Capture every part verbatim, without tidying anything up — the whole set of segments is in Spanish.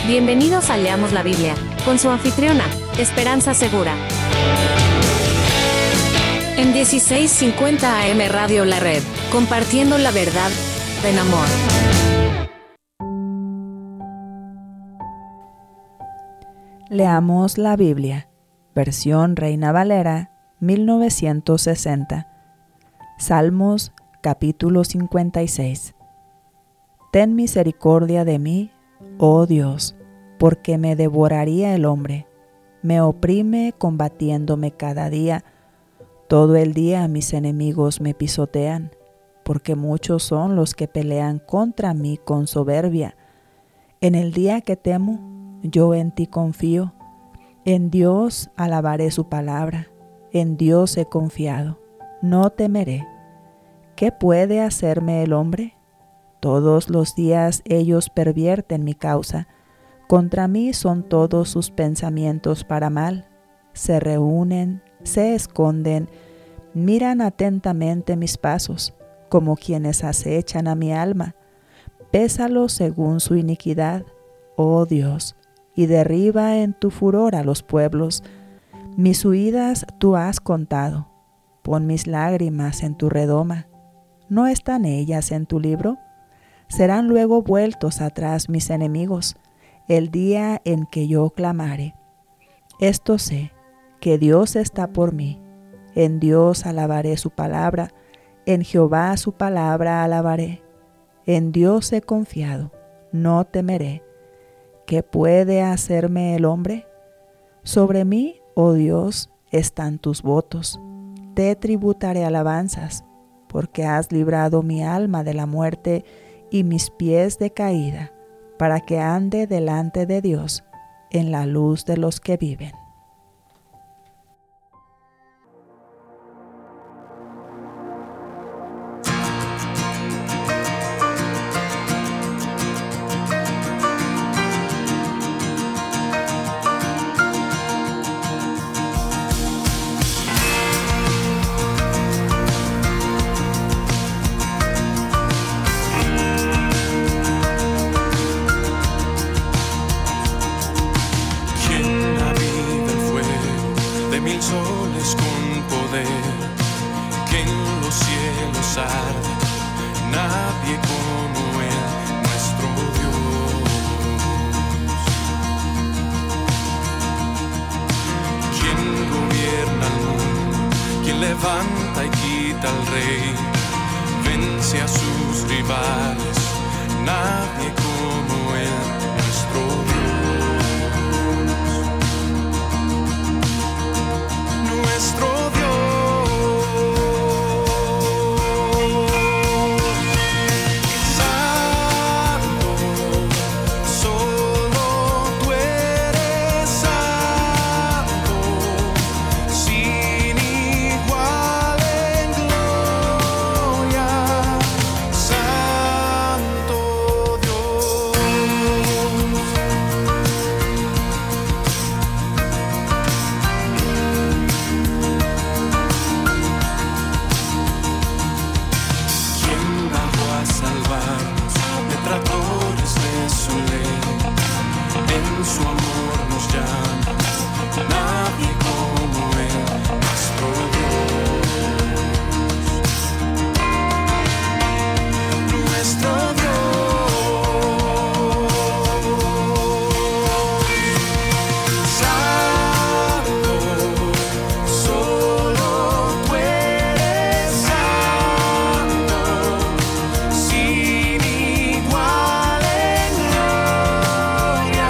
Bienvenidos a Leamos la Biblia, con su anfitriona, Esperanza Segura. En dieciséis cincuenta A M Radio La Red, compartiendo la verdad en amor. Leamos la Biblia, versión Reina Valera, mil novecientos sesenta. Salmos, capítulo cincuenta y seis. Ten misericordia de mí, oh Dios, porque me devoraría el hombre. Me oprime combatiéndome cada día. Todo el día mis enemigos me pisotean, porque muchos son los que pelean contra mí con soberbia. En el día que temo, yo en ti confío. En Dios alabaré su palabra. En Dios he confiado. No temeré. ¿Qué puede hacerme el hombre? Todos los días ellos pervierten mi causa. Contra mí son todos sus pensamientos para mal. Se reúnen, se esconden, miran atentamente mis pasos, como quienes acechan a mi alma. Pésalos según su iniquidad, oh Dios, y derriba en tu furor a los pueblos. Mis huidas tú has contado. Pon mis lágrimas en tu redoma. ¿No están ellas en tu libro? Serán luego vueltos atrás mis enemigos, el día en que yo clamare. Esto sé, que Dios está por mí. En Dios alabaré su palabra, en Jehová su palabra alabaré. En Dios he confiado, no temeré. ¿Qué puede hacerme el hombre? Sobre mí, oh Dios, están tus votos. Te tributaré alabanzas, porque has librado mi alma de la muerte y mis pies de caída, para que ande delante de Dios en la luz de los que viven. Mil soles con poder, que en los cielos arde, nadie como Él, nuestro Dios. Quien gobierna el mundo, quien levanta y quita al rey, vence a sus rivales, nadie como Él, nuestro Dios. Nuestro Dios, Santo, solo tú eres santo, sin igual en gloria, Santo Dios. Salvarnos de traidores de su ley, en su amor nos llama, nadie como Él, nuestro Dios, nuestro Dios, Santo, solo tú eres santo. Sin igual en gloria,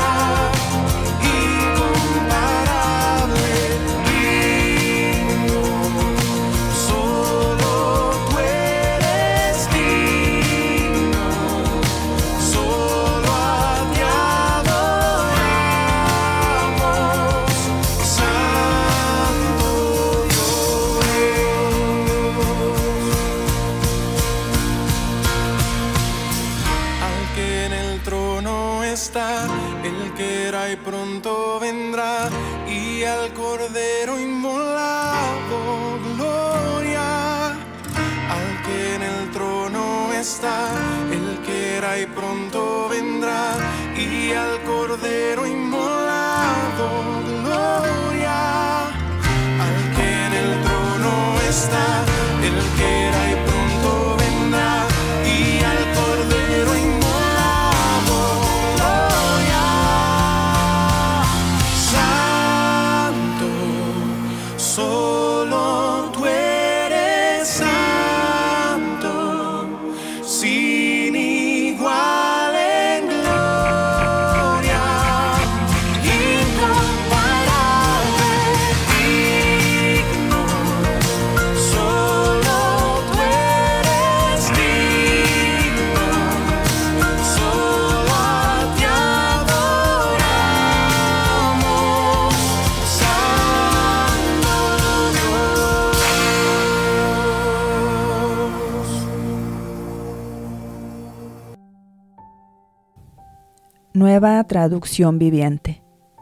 el que era y pronto vendrá, y al Cordero inmolado, gloria. Al que en el trono está, el que era y pronto vendrá, y al Cordero inmolado, gloria al que en el trono está, el que era y pronto vendrá, y al Cordero inmolado, gloria. Santo, solo tú eres santo, sin igual en gloria, incomparable, digno, solo tú eres digno, solo a ti adoramos, Santo Dios. Nueva traducción viviente.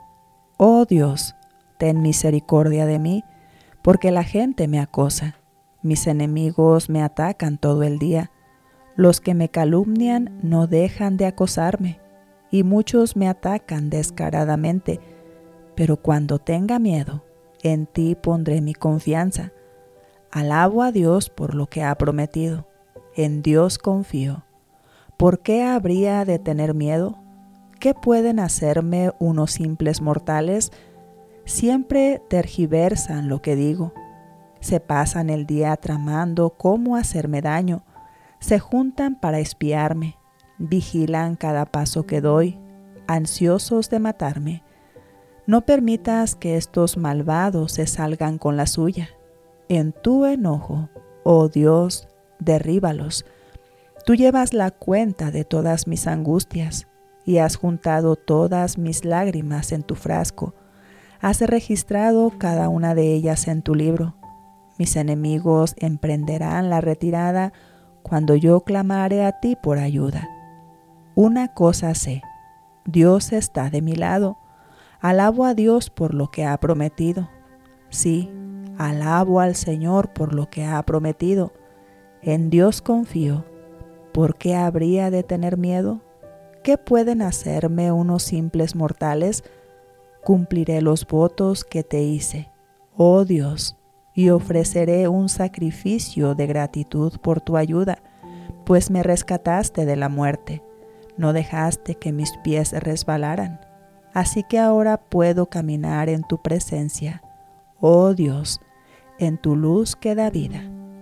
Oh Dios, ten misericordia de mí, porque la gente me acosa. Mis enemigos me atacan todo el día. Los que me calumnian no dejan de acosarme, y muchos me atacan descaradamente. Pero cuando tenga miedo, en ti pondré mi confianza. Alabo a Dios por lo que ha prometido. En Dios confío. ¿Por qué habría de tener miedo? ¿Qué pueden hacerme unos simples mortales? Siempre tergiversan lo que digo. Se pasan el día tramando cómo hacerme daño. Se juntan para espiarme. Vigilan cada paso que doy, ansiosos de matarme. No permitas que estos malvados se salgan con la suya. En tu enojo, oh Dios, derríbalos. Tú llevas la cuenta de todas mis angustias y has juntado todas mis lágrimas en tu frasco. Has registrado cada una de ellas en tu libro. Mis enemigos emprenderán la retirada cuando yo clamare a ti por ayuda. Una cosa sé, Dios está de mi lado. Alabo a Dios por lo que ha prometido. Sí, alabo al Señor por lo que ha prometido. En Dios confío. ¿Por qué habría de tener miedo? ¿Qué pueden hacerme unos simples mortales? Cumpliré los votos que te hice, oh Dios, y ofreceré un sacrificio de gratitud por tu ayuda, pues me rescataste de la muerte. No dejaste que mis pies resbalaran. Así que ahora puedo caminar en tu presencia, oh Dios, en tu luz que da vida.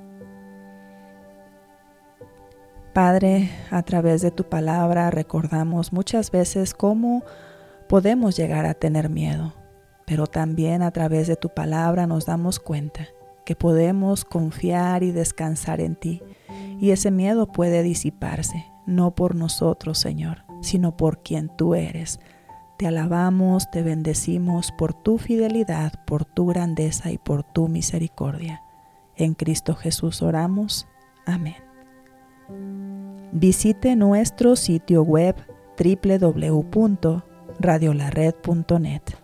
Padre, a través de tu palabra recordamos muchas veces cómo podemos llegar a tener miedo, pero también a través de tu palabra nos damos cuenta que podemos confiar y descansar en ti, y ese miedo puede disiparse, no por nosotros, Señor, sino por quien tú eres. Te alabamos, te bendecimos por tu fidelidad, por tu grandeza y por tu misericordia. En Cristo Jesús oramos. Amén. Visite nuestro sitio web doble u doble u doble u punto radio la red punto net.